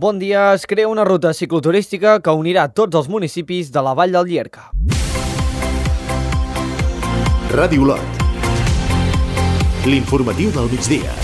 Bon dia, es crea una ruta cicloturística que unirà tots els municipis de la Vall del Llierca. Ràdio Olot. L'informatiu del migdia.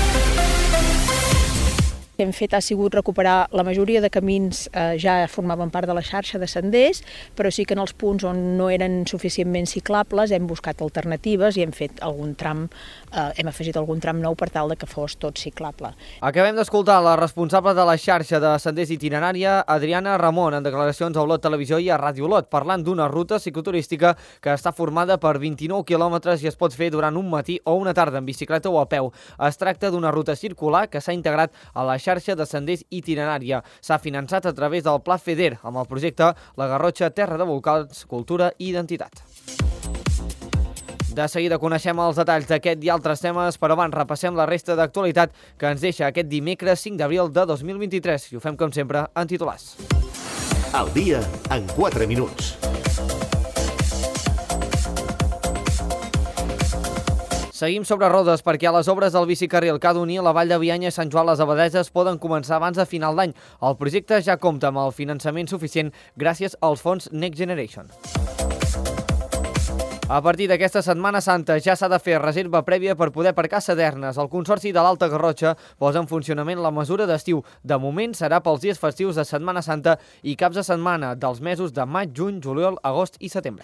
El que hem fet ha sigut recuperar la majoria de camins, ja formaven part de la xarxa de senders, però sí que en els punts on no eren suficientment ciclables hem buscat alternatives i hem fet algun tram, hem afegit algun tram nou per tal de que fos tot ciclable. Acabem d'escoltar la responsable de la xarxa de senders itinerària, Adriana Ramon, en declaracions a Olot Televisió i a Ràdio Olot, parlant d'una ruta cicloturística que està formada per 29 quilòmetres i es pot fer durant un matí o una tarda en bicicleta o a peu. Es tracta d'una ruta circular que s'ha integrat a la xarxa de senders itinerària. S'ha finançat a través del Pla FEDER amb el projecte La Garrotxa, Terra de Volcans, Cultura i Identitat. De seguida coneixem els detalls d'aquest i altres temes, però abans repassem la resta d'actualitat que ens deixa aquest dimecres 5 d'abril de 2023 i ho fem com sempre en titulars. Al dia en 4 minuts. Seguim sobre rodes perquè a les obres del bicicarril que ha d'unir la Vall de Bianya i Sant Joan les Abadeses poden començar abans de final d'any. El projecte ja compta amb el finançament suficient gràcies als fons Next Generation. A partir d'aquesta Setmana Santa ja s'ha de fer reserva prèvia per poder aparcar Sadernes. El Consorci de l'Alta Garrotxa posa en funcionament la mesura d'estiu. De moment serà pels dies festius de Setmana Santa i caps de setmana dels mesos de maig, juny, juliol, agost i setembre.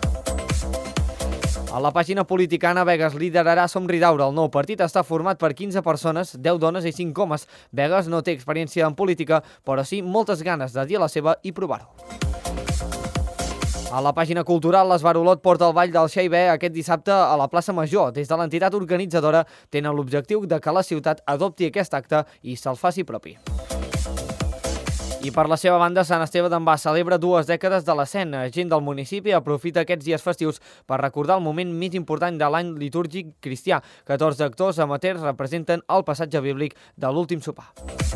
A la pàgina política, Anna Begues liderarà Som Ridaura. El nou partit està format per 15 persones, 10 dones i 5 homes. Begues no té experiència en política, però sí moltes ganes de dir la seva i provar-ho. A la pàgina cultural, l'Esbar Olot porta el Ball del Xeibè aquest dissabte a la plaça Major. Des de l'entitat organitzadora tenen l'objectiu de que la ciutat adopti aquest acte i se'l faci propi. I per la seva banda, Sant Esteve d'en Bas celebra 2 dècades de l'escena. Gent del municipi aprofita aquests dies festius per recordar el moment més important de l'any litúrgic cristià. 14 actors amateurs representen el passatge bíblic de l'últim sopar.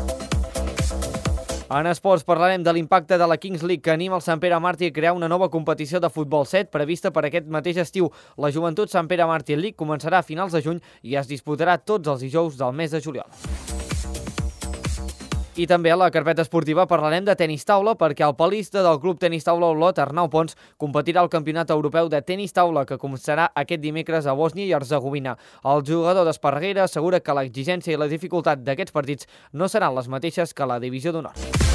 En esports parlarem de l'impacte de la Kings League que anima el Sant Pere Màrtir a crear una nova competició de futbol 7 prevista per aquest mateix estiu. La Joventut Sant Pere Màrtir League començarà a finals de juny i es disputarà tots els dijous del mes de juliol. I també a la carpeta esportiva parlarem de tenis taula perquè el palista del Club Tenis Taula Olot, Arnau Pons, competirà al Campionat Europeu de Tenis Taula que començarà aquest dimecres a Bòsnia i Hercegovina. El jugador d'Esparreguera assegura que l'exigència i la dificultat d'aquests partits no seran les mateixes que la Divisió d'Honor.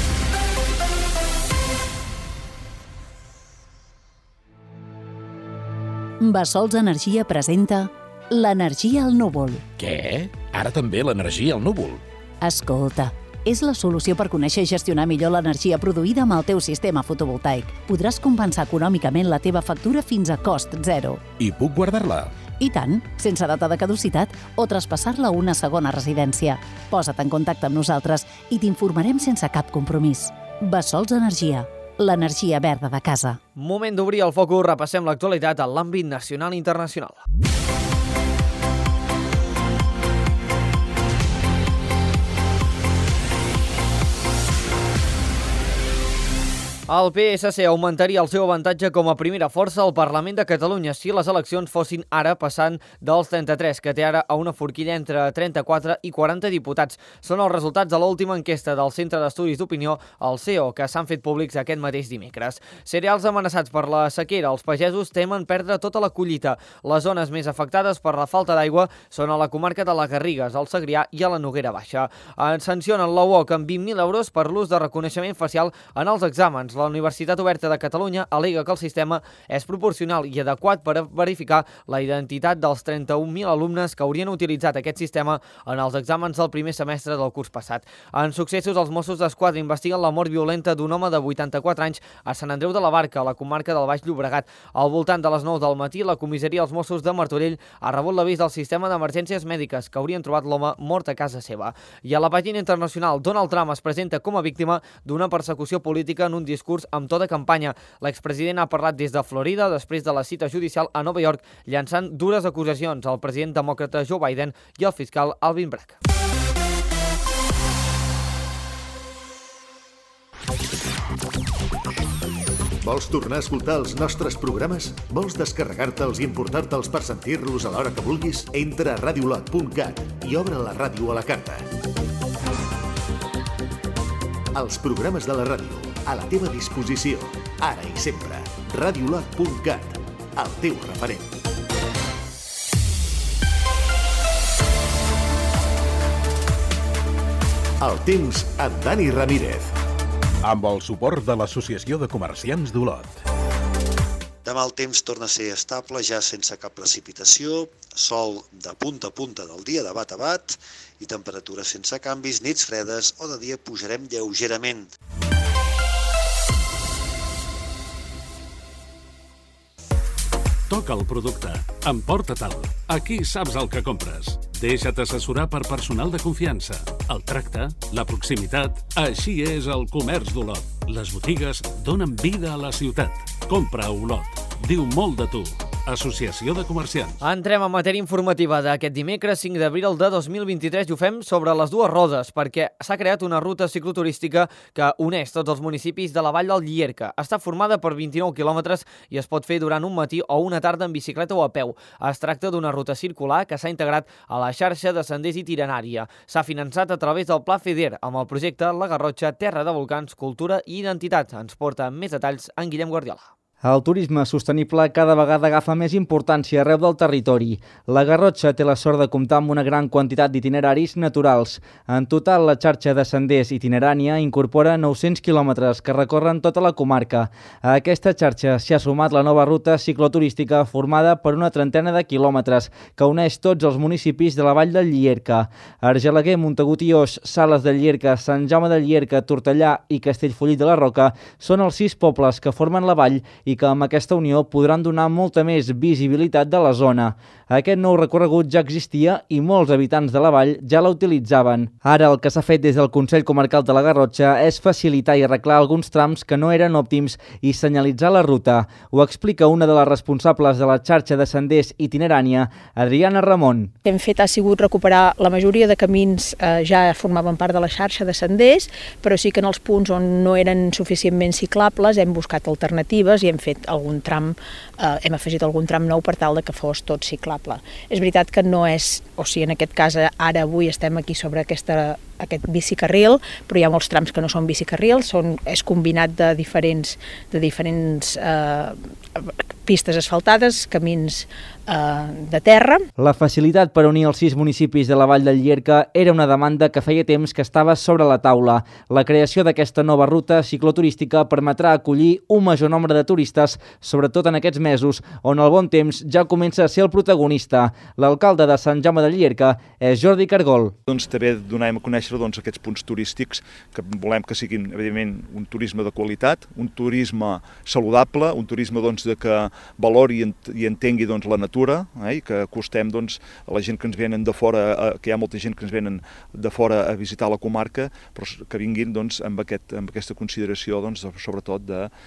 Bassols Energia presenta l'energia al núvol. Què? Ara també l'energia al núvol? Escolta, és la solució per conèixer i gestionar millor l'energia produïda amb el teu sistema fotovoltaic. Podràs compensar econòmicament la teva factura fins a cost zero. I puc guardar-la? I tant, sense data de caducitat o traspassar-la a una segona residència. Posa't en contacte amb nosaltres i t'informarem sense cap compromís. Bassols Energia, l'energia verda de casa. Moment d'obrir el focus, repassem l'actualitat a l'àmbit nacional i internacional. El PSC augmentaria el seu avantatge com a primera força al Parlament de Catalunya si les eleccions fossin ara passant dels 33, que té ara a una forquilla entre 34 i 40 diputats. Són els resultats de l'última enquesta del Centre d'Estudis d'Opinió, el CEO, que s'han fet públics aquest mateix dimecres. Cereals amenaçats per la sequera, els pagesos temen perdre tota la collita. Les zones més afectades per la falta d'aigua són a la comarca de les Garrigues, al Segrià i a la Noguera Baixa. Sancionen la UOC amb 20.000 euros per l'ús de reconeixement facial en els exàmens. La Universitat Oberta de Catalunya al·lega que el sistema és proporcional i adequat per verificar la identitat dels 31.000 alumnes que haurien utilitzat aquest sistema en els exàmens del primer semestre del curs passat. En successos, els Mossos d'Esquadra investiguen la mort violenta d'un home de 84 anys a Sant Andreu de la Barca, a la comarca del Baix Llobregat. Al voltant de les 9 del matí, la comissaria dels Mossos de Martorell ha rebut l'avís del sistema d'emergències mèdiques que haurien trobat l'home mort a casa seva. I a la pàgina internacional, Donald Trump es presenta com a víctima d'una persecució política en un discurs amb to de campanya. L'expresident ha parlat des de Florida després de la cita judicial a Nova York, llançant dures acusacions al president demòcrata Joe Biden i al fiscal Alvin Bragg. Vols tornar a escoltar els nostres programes? Vols descarregar-te'ls i importar-te'ls per sentir-los a l'hora que vulguis? Entra a radiolot.cat i obre la ràdio a la carta. Els programes de la ràdio, a la teva disposició, ara i sempre. Radiolab.cat, el teu referent. El temps amb Dani Ramírez. Amb el suport de l'Associació de Comerciants d'Olot. Demà el temps torna a ser estable, ja sense cap precipitació, sol de punta a punta del dia, de bat a bat, i temperatures sense canvis, nits fredes o de dia pujarem lleugerament. Toca el producte. Emporta-te'l. Aquí saps el que compres. Deixa't assessorar per personal de confiança. El tracte, la proximitat... Així és el comerç d'Olot. Les botigues donen vida a la ciutat. Compra a Olot. Diu molt de tu. Associació de Comerciants. Entrem en matèria informativa d'aquest dimecres 5 d'abril de 2023 i ho fem sobre les dues rodes perquè s'ha creat una ruta cicloturística que uneix tots els municipis de la Vall del Llierca. Està formada per 29 quilòmetres i es pot fer durant un matí o una tarda en bicicleta o a peu. Es tracta d'una ruta circular que s'ha integrat a la xarxa de senders itinerària. S'ha finançat a través del Pla FEDER amb el projecte La Garrotxa, Terra de Volcans, Cultura i Identitat. Ens porta més detalls en Guillem Guardiola. El turisme sostenible cada vegada agafa més importància arreu del territori. La Garrotxa té la sort de comptar amb una gran quantitat d'itineraris naturals. En total, la xarxa de senders itinerària incorpora 900 quilòmetres que recorren tota la comarca. A aquesta xarxa s'hi ha sumat la nova ruta cicloturística formada per una trentena de quilòmetres que uneix tots els municipis de la Vall del Llierca. Argelaguer, Montagut i Oix, Sales del Llierca, Sant Jaume del Llierca, Tortellà i Castellfollit de la Roca són els 6 pobles que formen la vall i que amb aquesta unió podran donar molta més visibilitat de la zona. Aquest nou recorregut ja existia i molts habitants de la vall ja la utilitzaven. Ara el que s'ha fet des del Consell Comarcal de la Garrotxa és facilitar i arreglar alguns trams que no eren òptims i senyalitzar la ruta. Ho explica una de les responsables de la xarxa de senders itinerària, Adriana Ramon. El que hem fet ha sigut recuperar la majoria de camins, ja formaven part de la xarxa de senders, però sí que en els punts on no eren suficientment ciclables hem buscat alternatives i hem fet algun tram, hem afegit algun tram nou per tal de que fos tot ciclable. És veritat que no és, o sigui, en aquest cas ara avui estem aquí sobre aquest bicicarril, però hi ha molts trams que no són bicicarrils, és combinat de diferents pistes asfaltades, camins de terra. La facilitat per unir els 6 municipis de la Vall del Llierca era una demanda que feia temps que estava sobre la taula. La creació d'aquesta nova ruta cicloturística permetrà acollir un major nombre de turistes, sobretot en aquests mesos, on el bon temps ja comença a ser el protagonista. L'alcalde de Sant Jaume del Llierca és Jordi Cargol. També donem a conèixer aquests punts turístics que volem que siguin, evidentment, un turisme de qualitat, un turisme saludable, un turisme de que valori i entengui la natura, i que acostem a la gent que ens venen de fora, que hi ha molta gent que ens venen de fora a visitar la comarca, però que vinguin amb aquesta consideració sobretot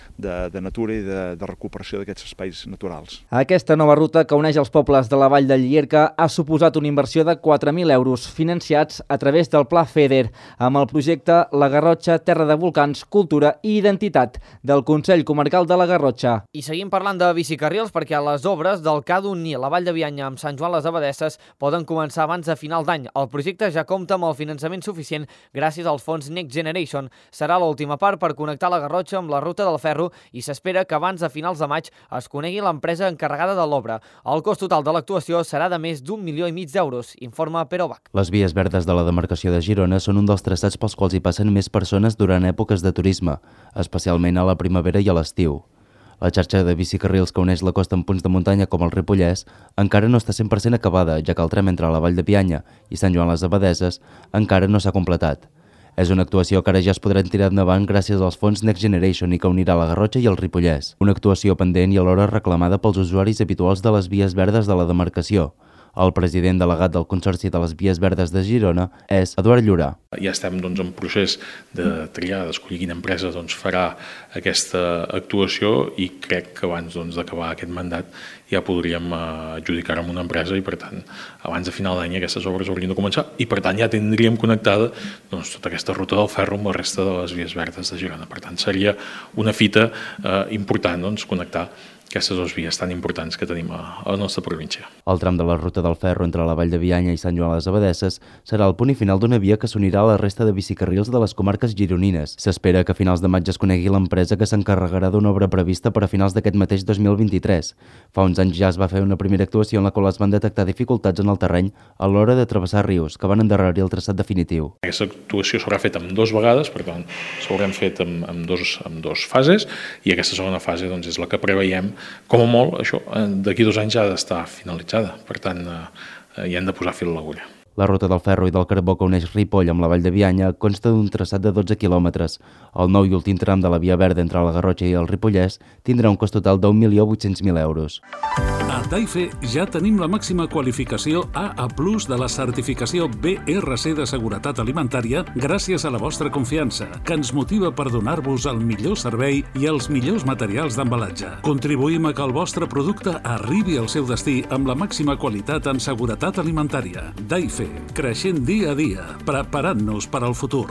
de natura i de recuperació d'aquests espais naturals. Aquesta nova ruta que uneix els pobles de la Vall del Llierca ha suposat una inversió de 4.000 euros financiats a través del Pla FEDER amb el projecte La Garrotxa, Terra de Volcans, Cultura i Identitat del Consell Comarcal de la Garrotxa. I seguim parlant de bicicarrils perquè les obres del CA d'unir la Vall de Bianya amb Sant Joan les Abadesses poden començar abans de final d'any. El projecte ja compta amb el finançament suficient gràcies als fons Next Generation. Serà l'última part per connectar la Garrotxa amb la ruta del ferro i s'espera que abans de finals de maig es conegui l'empresa encarregada de l'obra. El cost total de l'actuació serà de més d'1,5 milió d'euros, informa Pere Bach. Les vies verdes de la demarcació de Girona són un dels traçats pels quals hi passen més persones durant èpoques de turisme, especialment a la primavera i a l'estiu. La xarxa de bicicarrils que uneix la costa amb punts de muntanya com el Ripollès encara no està 100% acabada, ja que el tram entre la Vall de Bianya i Sant Joan les Abadesses encara no s'ha completat. És una actuació que ara ja es podran tirar endavant gràcies als fons Next Generation i que unirà la Garrotxa i el Ripollès. Una actuació pendent i alhora reclamada pels usuaris habituals de les vies verdes de la demarcació. El president delegat del Consorci de les Vies Verdes de Girona és Eduard Llorà. Ja estem en procés de triar, d'escollir quina empresa farà aquesta actuació i crec que abans d'acabar aquest mandat ja podríem adjudicar amb una empresa i, per tant, abans de final d'any aquestes obres haurien de començar i, per tant, ja tindríem connectada tota aquesta ruta del ferro amb la resta de les Vies Verdes de Girona. Per tant, seria una fita important connectar aquestes dues vies tan importants que tenim a la nostra província. El tram de la ruta del ferro entre la Vall de Bianya i Sant Joan a les Abadesses serà el punt i final d'una via que s'unirà a la resta de bicicarrils de les comarques gironines. S'espera que a finals de maig es conegui l'empresa que s'encarregarà d'una obra prevista per a finals d'aquest mateix 2023. Fa uns anys ja es va fer una primera actuació en la qual es van detectar dificultats en el terreny a l'hora de travessar rius, que van endarrerir el traçat definitiu. Aquesta actuació s'haurà fet en 2 vegades, per tant, s'haurem fet en dos fases, i aquesta segona fase doncs, és la que preveiem. Com a molt, això, d'aquí 2 anys ja ha d'estar finalitzada. Per tant, hi hem de posar fil a l'agulla. La ruta del ferro i del carbó que uneix Ripoll amb la Vall de Bianya consta d'un traçat de 12 quilòmetres. El nou i últim tram de la Via Verda entre la Garrotxa i el Ripollès tindrà un cost total d'1.800.000 euros. A Daife ja tenim la màxima qualificació AA+ de la certificació BRC de seguretat alimentària gràcies a la vostra confiança, que ens motiva per donar-vos el millor servei i els millors materials d'embalatge. Contribuïm a que el vostre producte arribi al seu destí amb la màxima qualitat en seguretat alimentària. Daife, creixent dia a dia, preparant-nos per al futur.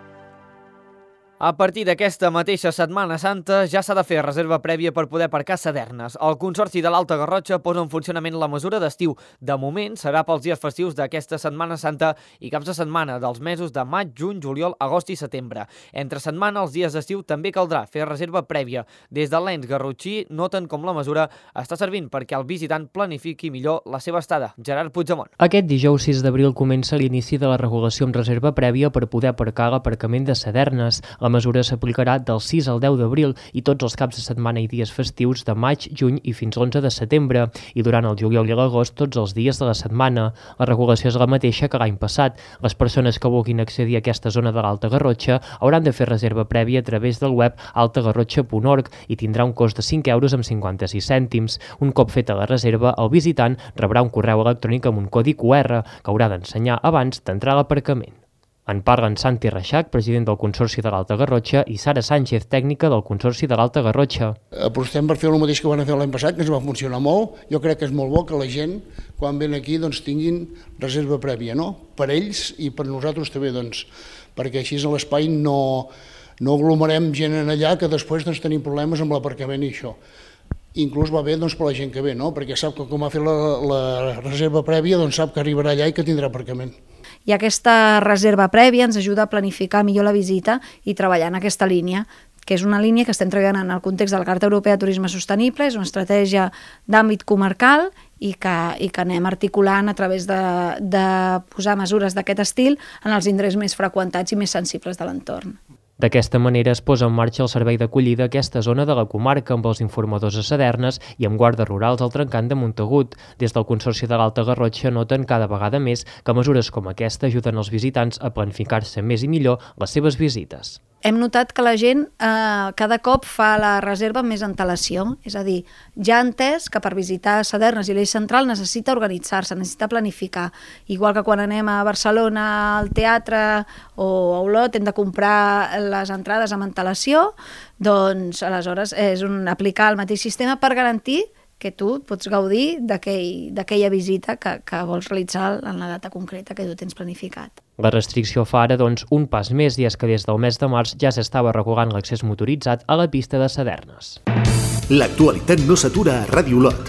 A partir d'aquesta mateixa Setmana Santa ja s'ha de fer reserva prèvia per poder aparcar a Sadernes. El Consorci de l'Alta Garrotxa posa en funcionament la mesura d'estiu. De moment serà pels dies festius d'aquesta Setmana Santa i caps de setmana dels mesos de maig, juny, juliol, agost i setembre. Entre setmana, els dies d'estiu també caldrà fer reserva prèvia. Des de l'ENS Garrotxí noten com la mesura està servint perquè el visitant planifiqui millor la seva estada. Gerard Puigdemont. Aquest dijous 6 d'abril comença l'inici de la regulació amb reserva prèvia per poder aparcar a l'aparcament de Sadernes. La mesura s'aplicarà del 6 al 10 d'abril i tots els caps de setmana i dies festius de maig, juny i fins l'11 de setembre, i durant el juliol i l'agost tots els dies de la setmana. La regulació és la mateixa que l'any passat. Les persones que vulguin accedir a aquesta zona de l'Alta Garrotxa hauran de fer reserva prèvia a través del web altagarrotxa.org i tindrà un cost de 5 euros amb 56 cèntims. Un cop feta la reserva, el visitant rebrà un correu electrònic amb un codi QR que haurà d'ensenyar abans d'entrar a l'aparcament. En parlen Santi Reixac, president del Consorci de l'Alta Garrotxa, i Sara Sánchez, tècnica del Consorci de l'Alta Garrotxa. Apostem per fer el mateix que van fer l'any passat, que ens va funcionar molt. Jo crec que és molt bo que la gent, quan ven aquí, tinguin reserva prèvia, no? Per ells i per nosaltres també, perquè així a l'espai no aglomerem gent allà que després tenim problemes amb l'aparcament i això. Inclús va bé per la gent que ve, no? Perquè sap que com ha fet la reserva prèvia, sap que arribarà allà i que tindrà aparcament. I aquesta reserva prèvia ens ajuda a planificar millor la visita i treballar en aquesta línia, que és una línia que estem treballant en el context de la Carta Europea de Turisme Sostenible, és una estratègia d'àmbit comarcal i que anem articulant a través de posar mesures d'aquest estil en els indrets més freqüentats i més sensibles de l'entorn. D'aquesta manera es posa en marxa el servei d'acollida a aquesta zona de la comarca amb els informadors a Sadernes i amb guardes rurals al trencant de Montagut. Des del Consorci de l'Alta Garrotxa noten cada vegada més que mesures com aquesta ajuden els visitants a planificar-se més i millor les seves visites. Hem notat que la gent cada cop fa la reserva amb més antelació, és a dir, ja ha entès que per visitar Sadernes i l'Eix Central necessita organitzar-se, necessita planificar. Igual que quan anem a Barcelona al teatre o a Olot hem de comprar les entrades amb antelació, doncs aleshores és aplicar el mateix sistema per garantir que tu pots gaudir d'aquella visita que vols realitzar en la data concreta que tu tens planificat. La restricció fa ara, un pas més, i és que des del mes de març ja s'estava regulant l'accés motoritzat a la pista de Sadernes. L'actualitat no s'atura a Ràdio Olot.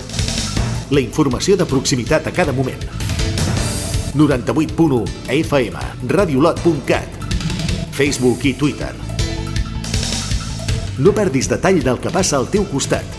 La informació de proximitat a cada moment. 98.1 FM, radiolot.cat, Facebook i Twitter. No perdis detall del que passa al teu costat.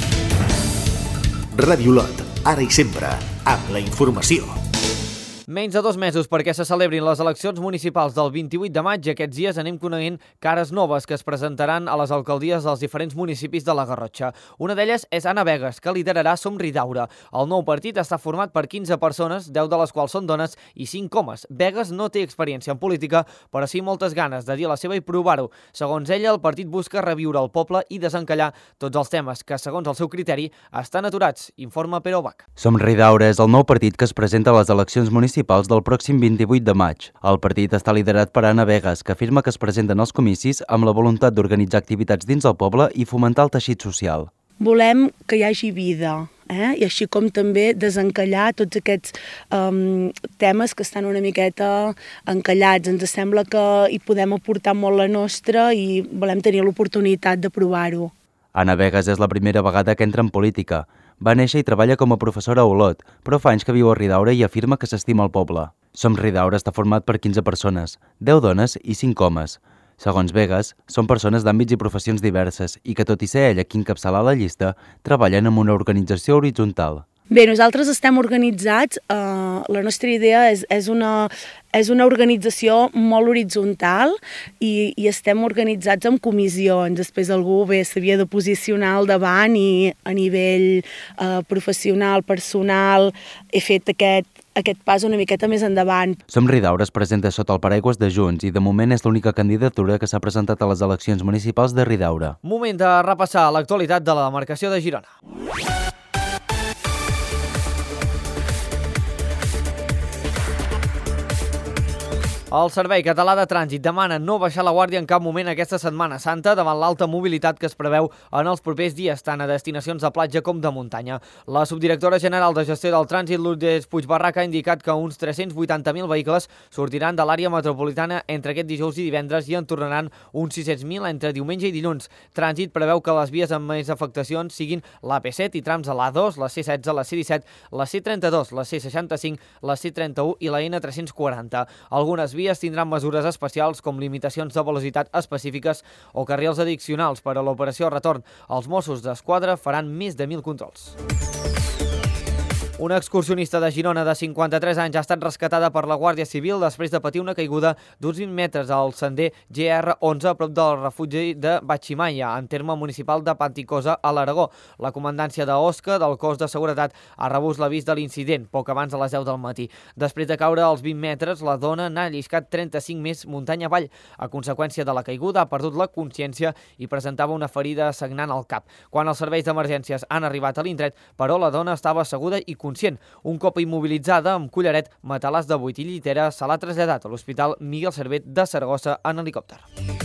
Ràdio Olot, ara i sempre, amb la informació. Menys de 2 mesos perquè se celebrin les eleccions municipals del 28 de maig. Aquests dies anem coneguent cares noves que es presentaran a les alcaldies dels diferents municipis de la Garrotxa. Una d'elles és Anna Begues, que liderarà Somridaura. El nou partit està format per 15 persones, 10 de les quals són dones i 5 homes. Begues no té experiència en política, però sí moltes ganes de dir la seva i provar-ho. Segons ella, el partit busca reviure el poble i desencallar tots els temes que, segons el seu criteri, estan aturats, informa Pere Obac. Somridaura és el nou partit que es presenta a les eleccions municipals del pròxim 28 de maig. El partit està liderat per Anna Begues, que afirma que es presenten als comicis amb la voluntat d'organitzar activitats dins el poble i fomentar el teixit social. Volem que hi hagi vida, i així com també desencallar tots aquests temes que estan una miqueta encallats. Ens sembla que hi podem aportar molt la nostra i volem tenir l'oportunitat de provar-ho. Anna Vegas és la primera vegada que entra en política. Va néixer i treballa com a professora a Olot, però fa anys que viu a Ridaura i afirma que s'estima el poble. Som Ridaura està format per 15 persones, 10 dones i 5 homes. Segons Vegas, són persones d'àmbits i professions diverses i que, tot i ser ella qui encapçala la llista, treballen en una organització horitzontal. Bé, nosaltres estem organitzats, la nostra idea és una organització molt horitzontal i estem organitzats en comissions. Després algú s'havia de posicionar al davant i a nivell professional, personal, he fet aquest pas una miqueta més endavant. Som Ridaura es presenta sota el paraigües de Junts i de moment és l'única candidatura que s'ha presentat a les eleccions municipals de Ridaura. Moment de repassar l'actualitat de la demarcació de Girona. El Servei Català de Trànsit demana no baixar la guàrdia en cap moment aquesta Setmana Santa davant l'alta mobilitat que es preveu en els propers dies, tant a destinacions de platja com de muntanya. La subdirectora general de gestió del trànsit, Lourdes Puigbarraca, ha indicat que uns 380.000 vehicles sortiran de l'àrea metropolitana entre aquest dijous i divendres i en tornaran uns 600.000 entre diumenge i dilluns. Trànsit preveu que les vies amb més afectacions siguin l'AP7 i trams a l'A2, la C16, la C17, la C32, la C65, la C31 i la N340. Algunes vies tindran mesures especials com limitacions de velocitat específiques o carrils addicionals per a l'operació retorn. Els Mossos d'Esquadra faran més de 1.000 controls. Una excursionista de Girona de 53 anys ha estat rescatada per la Guàrdia Civil després de patir una caiguda d'uns 20 metres al sender GR11 a prop del refugi de Batximanya, en terme municipal de Panticosa, a l'Aragó. La comandància d'Osca del cos de seguretat ha rebut l'avís de l'incident poc abans de les 10 del matí. Després de caure als 20 metres, la dona n'ha lliscat 35 més muntanya avall. A conseqüència de la caiguda ha perdut la consciència i presentava una ferida sagnant al cap. Quan els serveis d'emergències han arribat a l'indret, però la dona estava asseguda i conscient. Un cop immobilitzada amb collaret, matalàs de 8 i llitera, se l'ha traslladat a l'Hospital Miguel Servet de Saragossa en helicòpter.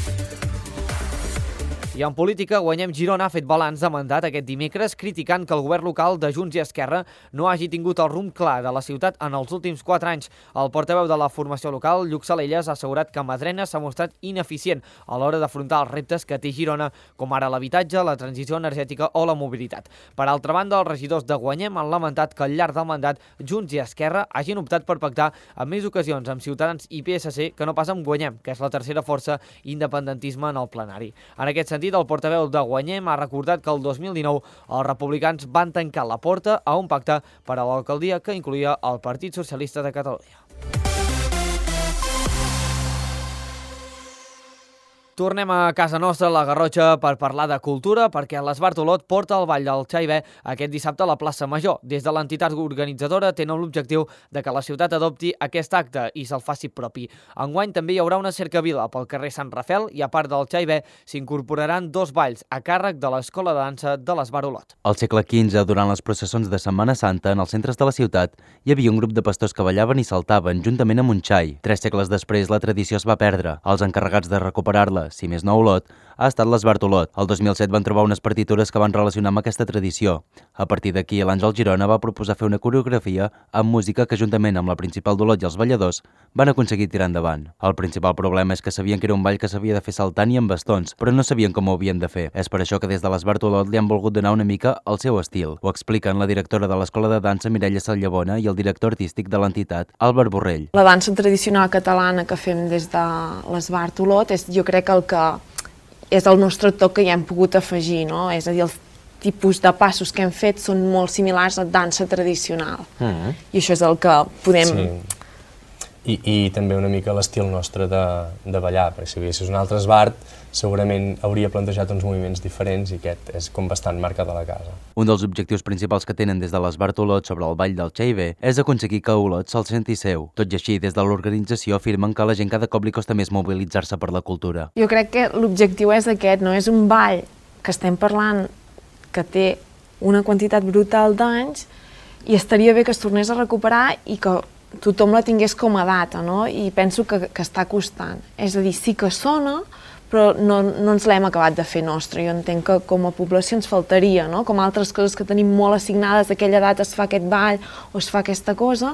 I en política, Guanyem Girona ha fet balanç de mandat aquest dimecres criticant que el govern local de Junts i Esquerra no hagi tingut el rumb clar de la ciutat en els últims 4 anys. El portaveu de la formació local, Lluc Salelles, ha assegurat que Madrena s'ha mostrat ineficient a l'hora d'afrontar els reptes que té Girona, com ara l'habitatge, la transició energètica o la mobilitat. Per altra banda, els regidors de Guanyem han lamentat que al llarg del mandat Junts i Esquerra hagin optat per pactar en més ocasions amb Ciutadans i PSC que no pas amb Guanyem, que és la tercera força independentisme en el plenari. En aquest sentit, el portaveu de Guanyem ha recordat que el 2019 els republicans van tancar la porta a un pacte per a l'alcaldia que incloïa el Partit Socialista de Catalunya. Tornem a casa nostra, a la Garrotxa, per parlar de cultura, perquè l'Esbart Olot porta el Ball del Xai-Bé aquest dissabte a la plaça Major. Des de l'entitat organitzadora tenen l'objectiu de que la ciutat adopti aquest acte i se'l faci propi. Enguany també hi haurà una cercavila pel carrer Sant Rafel i a part del Xai-Bé s'incorporaran 2 balls a càrrec de l'Escola de Dansa de l'Esbart Olot. Al segle XV, durant les processons de Setmana Santa, en els centres de la ciutat, hi havia un grup de pastors que ballaven i saltaven juntament amb un xai. 3 segles després, la tradició es va perdre. Els encarregats de recuperar-la, si més no Olot, ha estat l'Esbart Olot. El 2007 van trobar unes partitures que van relacionar amb aquesta tradició. A partir d'aquí, l'Àngel Girona va proposar fer una coreografia amb música que, juntament amb la principal d'Olot i els balladors, van aconseguir tirar endavant. El principal problema és que sabien que era un ball que s'havia de fer saltant i amb bastons, però no sabien com ho havien de fer. És per això que des de l'Esbart Olot li han volgut donar una mica el seu estil. Ho expliquen la directora de l'Escola de Dansa, Mireia Sallabona, i el director artístic de l'entitat, Àlvar Borrell. La dansa tradicional catalana que fem des de l'Esbart Olot és, jo crec, el que és el nostre toc que hi hem pogut afegir, no? És a dir, els tipus de passos que hem fet són molt similars a dansa tradicional. I això és el que podem... Sí. I també una mica l'estil nostre de ballar, perquè si haguessis un altre esbart segurament hauria plantejat uns moviments diferents i aquest és com bastant marcat a la casa. Un dels objectius principals que tenen des de l'Esbart Olot sobre el Ball del Xai-Bé és aconseguir que Olot se'l senti seu. Tot i així, des de l'organització afirmen que a la gent cada cop li costa més mobilitzar-se per la cultura. Jo crec que l'objectiu és aquest, no? És un ball que estem parlant que té una quantitat brutal d'anys i estaria bé que es tornés a recuperar i que tothom la tingués com a data, no? I penso que està costant. És a dir, sí que sona, però no ens l'hem acabat de fer nostre. Jo entenc que com a població ens faltaria, no? Com altres coses que tenim molt assignades, aquella data es fa aquest ball o es fa aquesta cosa,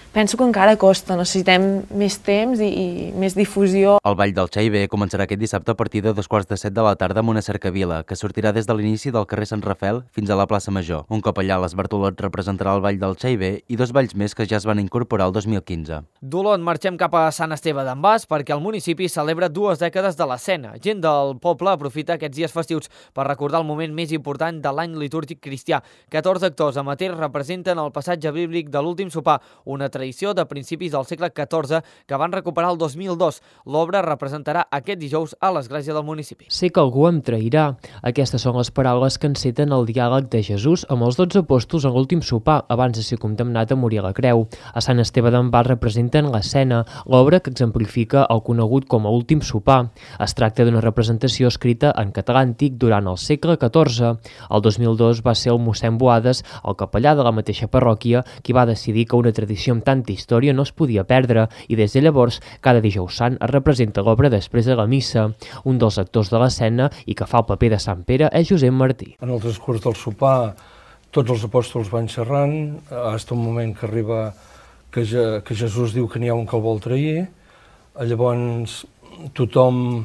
penso que encara costa, necessitem més temps i més difusió. El Ball del Xaivé començarà aquest dissabte a partir de 7:15 de la tarda amb una cercavila que sortirà des de l'inici del carrer Sant Rafel fins a la plaça Major. Un cop allà, l'Esbartolot representarà el Ball del Xaivé i 2 balls més que ja es van incorporar el 2015. D'Olot marxem cap a Sant Esteve d'en Bas perquè el municipi celebra 2 dècades de l'escena. Gent del poble aprofita aquests dies festius per recordar el moment més important de l'any litúrgic cristià. 14 actors amateurs representen el passatge bíblic de l'últim sopar, una tradició de principis del segle XIV que van recuperar el 2002. L'obra representarà aquest dijous a l'església del municipi. Sé que algú em trairà. Aquestes són les paraules que enceten el diàleg de Jesús amb els 12 apòstols en l'últim sopar, abans de ser condemnat a morir a la creu. A Sant Esteve d'en Bas representen l'escena, l'obra que exemplifica el conegut com a últim sopar. Es tracta d'una representació escrita en català antic durant el segle XIV. El 2002 va ser el mossèn Boades, el capellà de la mateixa parròquia, qui va decidir que una tradició amb tanta història no es podia perdre i des de llavors cada dijous sant es representa l'obra després de la missa. Un dels actors de l'escena i que fa el paper de Sant Pere és Josep Martí. En el transcurs del sopar tots els apòstols van xerrant, fins un moment que arriba que Jesús diu que n'hi ha un que el vol trair, llavors tothom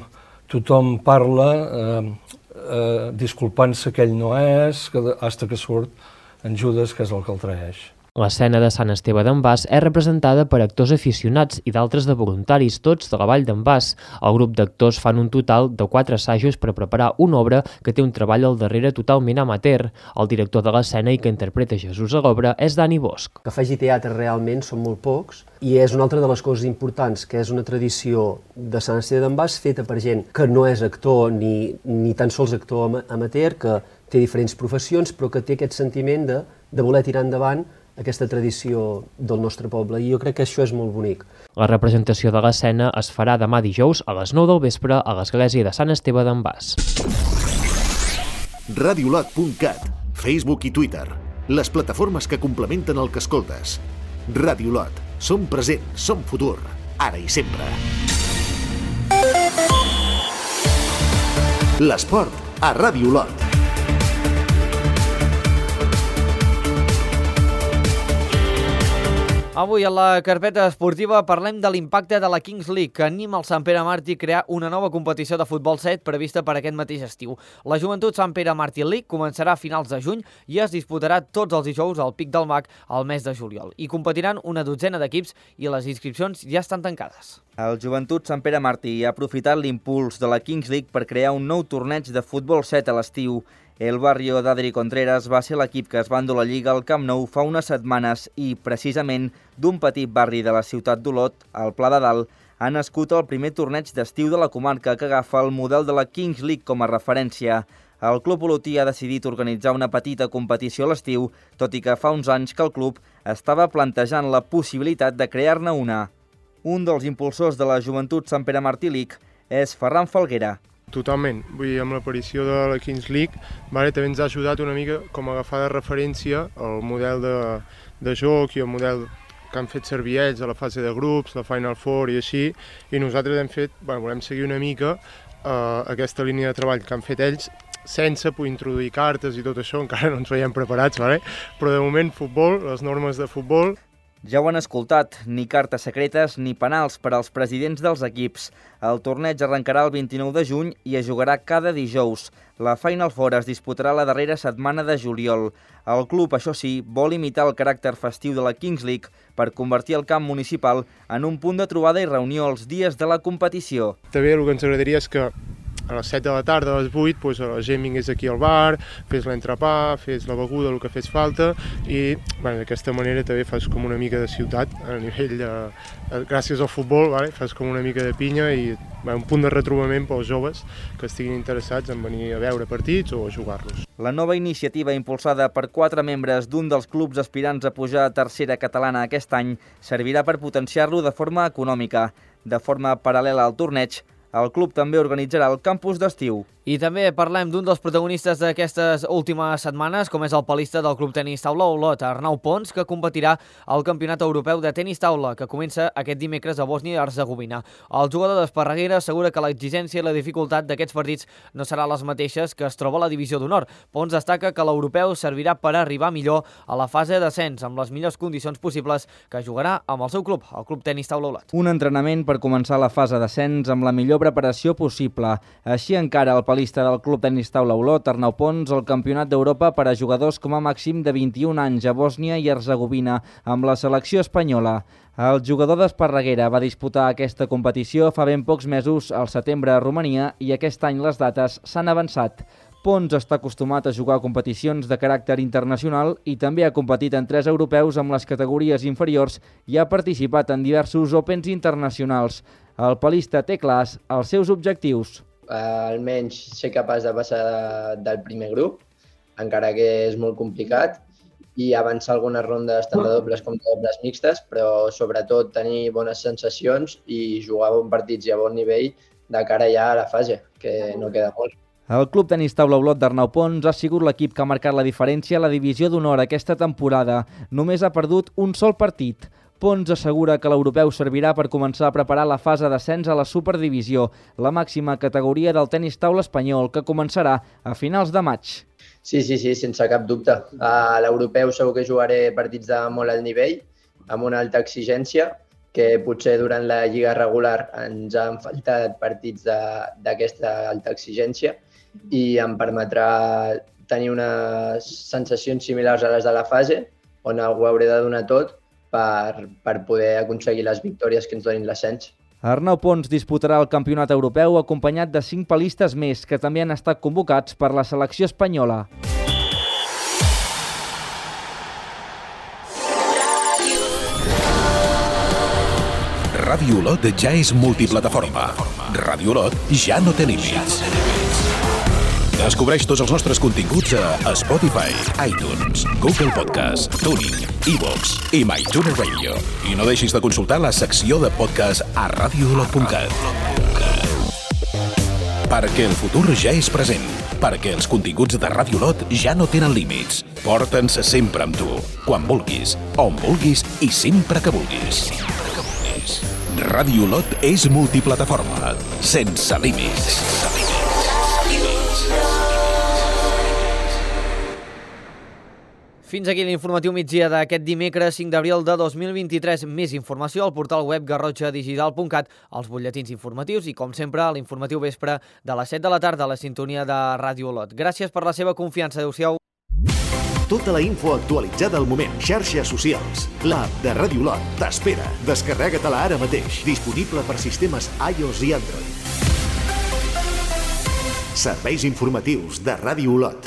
parla disculpant-se que ell no és, fins que surt en Judes, que és el que el traeix. L'escena de Sant Esteve d'en Bas és representada per actors aficionats i d'altres de voluntaris, tots de la Vall d'en Bas. El grup d'actors fan un total de 4 assajos per preparar una obra que té un treball al darrere totalment amateur. El director de l'escena i que interpreta Jesús a l'obra és Dani Bosch. Que faci teatre realment són molt pocs i és una altra de les coses importants, que és una tradició de Sant Esteve d'en Bas feta per gent que no és actor ni tan sols actor amateur, que té diferents professions però que té aquest sentiment de voler tirar endavant aquesta tradició del nostre poble, i jo crec que això és molt bonic. La representació de l'escena es farà demà dijous a les 9 del vespre a l'església de Sant Esteve d'en Bas. Radiolot.cat, Facebook i Twitter, les plataformes que complementen el que escoltes. Radiolot, som present, som futur, ara i sempre. L'esport a Radiolot. Avui a la carpeta esportiva parlem de l'impacte de la Kings League, que anima el Sant Pere Martí a crear una nova competició de futbol 7 prevista per aquest mateix estiu. La Joventut Sant Pere Martí League començarà a finals de juny i es disputarà tots els dijous al Pic del Mag al mes de juliol. Hi competiran una dotzena d'equips i les inscripcions ja estan tancades. El Joventut Sant Pere Martí ha aprofitat l'impuls de la Kings League per crear un nou torneig de futbol 7 a l'estiu. El Barrio d'Adri Contreras va ser l'equip que es va endur la Lliga al Camp Nou fa unes setmanes i, precisament, d'un petit barri de la ciutat d'Olot, al Pla de Dalt, ha nascut el primer torneig d'estiu de la comarca que agafa el model de la Kings League com a referència. El club olotí ha decidit organitzar una petita competició a l'estiu, tot i que fa uns anys que el club estava plantejant la possibilitat de crear-ne una. Un dels impulsors de la Joventut Sant Pere Martí League és Ferran Falguera. Totalment. Vull dir, amb l'aparició de la Kings League també ens ha ajudat una mica com a agafar de referència el model de joc i el model que han fet servir ells a la fase de grups, la Final Four i així, i nosaltres volem seguir una mica aquesta línia de treball que han fet ells sense introduir cartes i tot això, encara no ens veiem preparats, però de moment futbol, les normes de futbol. Ja ho han escoltat, ni cartes secretes ni penals per als presidents dels equips. El torneig arrencarà el 29 de juny i es jugarà cada dijous. La Final Four es disputarà la darrera setmana de juliol. El club, això sí, vol imitar el caràcter festiu de la Kings League per convertir el camp municipal en un punt de trobada i reunió els dies de la competició. També el que ens agradaria és que a les 7 de la tarda, a les 8, la gent vingués aquí al bar, fes l'entrepà, fes la beguda, el que fes falta, i d'aquesta manera també fas com una mica de ciutat, a nivell gràcies al futbol, fas com una mica de pinya i un punt de retrobament pels joves que estiguin interessats en venir a veure partits o a jugar-los. La nova iniciativa, impulsada per 4 membres d'un dels clubs aspirants a pujar a tercera catalana aquest any, servirà per potenciar-lo de forma econòmica. De forma paral·lela al torneig, El club també organitzarà el campus d'estiu. I també parlem d'un dels protagonistes d'aquestes últimes setmanes, com és el palista del Club Tenis Taula Olot, Arnau Pons, que competirà al Campionat Europeu de Tenis Taula, que comença aquest dimecres a Bòsnia i Hercegovina. El jugador d'Esparreguera assegura que l'exigència i la dificultat d'aquests partits no seran les mateixes que es troba a la divisió d'honor. Pons destaca que l'europeu servirà per arribar millor a la fase d'ascens, amb les millors condicions possibles, que jugarà amb el seu club, el Club Tenis Taula Olot. Un entrenament per començar la fase d'ascens amb la millor preparació possible. Així encara el palista del Club Tenis Taula Olot, Arnau Pons, el Campionat d'Europa per a jugadors com a màxim de 21 anys a Bòsnia i Hercegovina amb la selecció espanyola. El jugador d'Esparreguera va disputar aquesta competició fa ben pocs mesos, al setembre a Romania, i aquest any les dates s'han avançat. Pons està acostumat a jugar a competicions de caràcter internacional i també ha competit en 3 europeus amb les categories inferiors i ha participat en diversos Opens internacionals. El palista té clars els seus objectius. Almenys ser capaç de passar del primer grup, encara que és molt complicat, i avançar algunes rondes tant de dobles com de dobles mixtes, però sobretot tenir bones sensacions i jugar bons partits i a bon nivell de cara ja a la fase, que no queda molt. El Club Tenis Taula Olot d'Arnau Pons ha sigut l'equip que ha marcat la diferència a la divisió d'honor aquesta temporada. Només ha perdut un sol partit. Pons assegura que l'europeu servirà per començar a preparar la fase d'ascens a la Superdivisió, la màxima categoria del tenis taula espanyol, que començarà a finals de maig. Sí, sense cap dubte. A l'europeu segur que jugaré partits de molt alt nivell, amb una alta exigència, que potser durant la lliga regular ens han faltat partits d'aquesta alta exigència i em permetrà tenir unes sensacions similars a les de la fase, on ho hauré de donar tot per poder aconseguir les victòries que ens donin l'ascens. Arnau Pons disputarà el Campionat Europeu acompanyat de 5 palistes més que també han estat convocats per la selecció espanyola. Ràdio Olot ja és multiplataforma. Ràdio Olot ja no té límits. Descobreix tots els nostres continguts a Spotify, iTunes, Google Podcast, TuneIn, iVoox i MyTuner Radio. I no deixis de consultar la secció de podcast a radioolot.cat. Perquè el futur ja és present. Perquè els continguts de Ràdio Olot ja no tenen límits. Porta'ns sempre amb tu, quan vulguis, on vulguis i sempre que vulguis. Ràdio Olot és multiplataforma, sense límits. Fins aquí l'informatiu migdia d'aquest dimecres 5 d'abril de 2023. Més informació al portal web garrotxadigital.cat, als butlletins informatius i, com sempre, a l'informatiu vespre de les 7 de la tarda a la sintonia de Ràdio Olot. Gràcies per la seva confiança. Adéu-siau. Tota la info actualitzada al moment. Xarxes socials. L'app de Ràdio Olot t'espera. Descarrega-te-la ara mateix. Disponible per sistemes iOS i Android. Serveis informatius de Ràdio Olot.